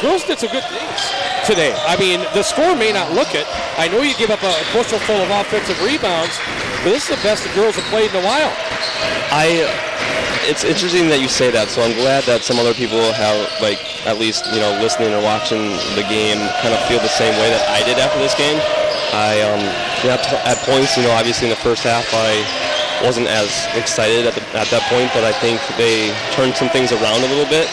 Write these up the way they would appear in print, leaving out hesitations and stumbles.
girls did some good things today. I mean, the score may not look it. I know you give up a bushel full of offensive rebounds, but this is the best the girls have played in a while. It's interesting that you say that, so I'm glad that some other people have, like, at least, listening or watching the game kind of feel the same way that I did after this game. At points, obviously in the first half, I wasn't as excited at that point, but I think they turned some things around a little bit.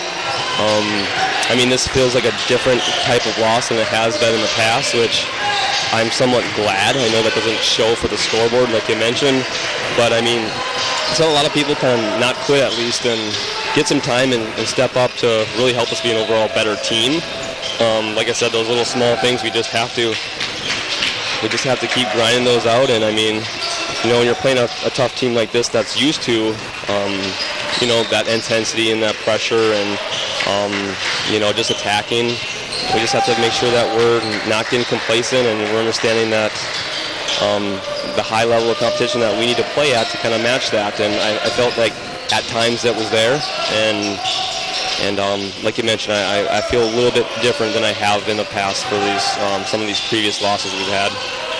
This feels like a different type of loss than it has been in the past, which I'm somewhat glad. I know that doesn't show for the scoreboard like you mentioned, but so a lot of people can not quit at least and get some time and step up to really help us be an overall better team. Like I said, those little small things we just have to keep grinding those out. And when you're playing a tough team like this that's used to that intensity and that pressure and just attacking, we just have to make sure that we're not getting complacent and we're understanding that the high level of competition that we need to play at to kind of match that. And I felt like at times that was there, and like you mentioned, I feel a little bit different than I have in the past for these some of these previous losses we've had.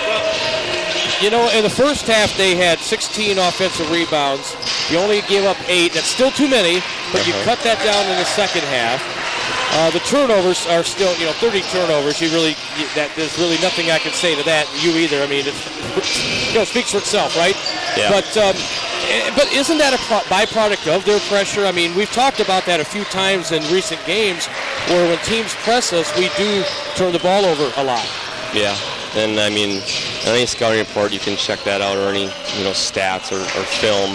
In the first half they had 16 offensive rebounds. You only gave up 8. That's still too many, but you cut that down in the second half. The turnovers are still, 30 turnovers. There's really nothing I can say to that. You either. It speaks for itself, right? Yeah. But isn't that a byproduct of their pressure? We've talked about that a few times in recent games, where when teams press us, we do turn the ball over a lot. Yeah. And any scouting report, you can check that out, or any stats or film.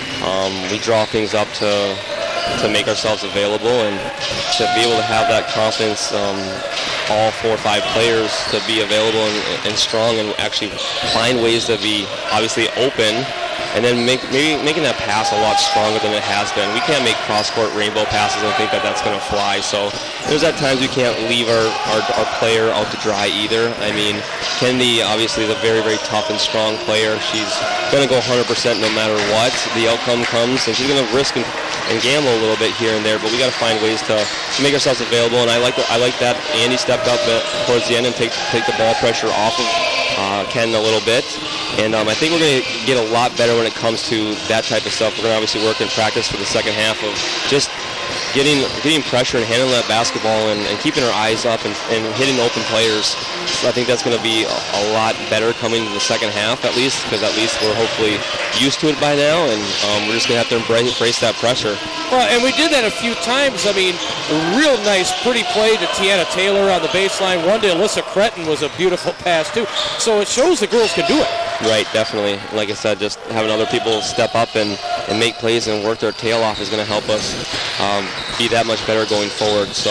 We draw things up to make ourselves available, and to be able to have that confidence, all 4 or 5 players to be available and strong, and actually find ways to be obviously open, and then making that pass a lot stronger than it has been. We can't make cross-court rainbow passes and think that that's going to fly. So there's at times we can't leave our player out to dry either. Kennedy obviously is a very, very tough and strong player. She's going to go 100% no matter what the outcome comes, and she's going to risk and gamble a little bit here and there. But we got to find ways to make ourselves available. And I like that Andy stepped up towards the end and take the ball pressure off of Ken a little bit. And I think we're going to get a lot better when it comes to that type of stuff. We're going to obviously work in practice for the second half of just getting pressure and handling that basketball and keeping our eyes up and hitting open players. So I think that's going to be a lot better coming in the second half at least, because at least we're hopefully used to it by now, and we're just going to have to embrace that pressure. Well, and we did that a few times. A real nice, pretty play to Tiana Taylor on the baseline. One to Alyssa Cretton was a beautiful pass, too. So it shows the girls can do it. Right, definitely. Like I said, just having other people step up and make plays and work their tail off is going to help us be that much better going forward. So,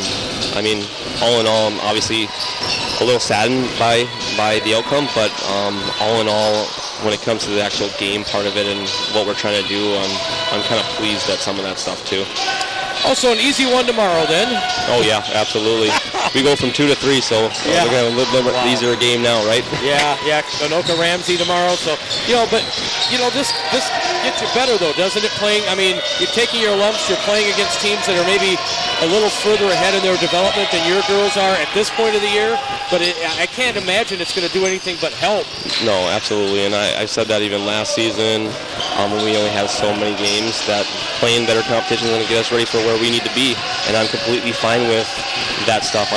all in all, I'm obviously a little saddened by the outcome, but all in all, when it comes to the actual game part of it and what we're trying to do, I'm kind of pleased at some of that stuff too. Also, an easy one tomorrow then. Oh yeah, absolutely. We go from 2 to 3, so we're going to have a little bit easier game now, right? Yeah. Anoka Ramsey tomorrow. So this gets you better though, doesn't it? Playing, you're taking your lumps. You're playing against teams that are maybe a little further ahead in their development than your girls are at this point of the year. But I can't imagine it's going to do anything but help. No, absolutely. And I said that even last season when we only had so many games, that playing better competition is going to get us ready for where we need to be. And I'm completely fine with that stuff.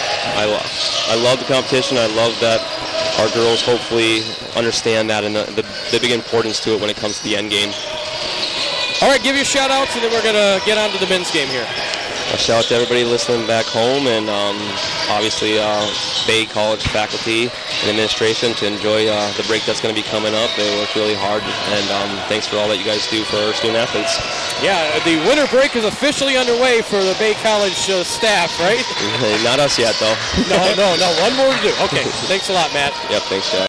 I love the competition. I love that our girls hopefully understand that and the big importance to it when it comes to the end game. All right, give your shout-outs, and then we're going to get on to the men's game here. A shout out to everybody listening back home, and obviously Bay College faculty and administration to enjoy the break that's going to be coming up. They work really hard, and thanks for all that you guys do for our student athletes. Yeah, the winter break is officially underway for the Bay College staff, right? Not us yet, though. No. One more to do. Okay, thanks a lot, Matt. Yep, thanks, Jack.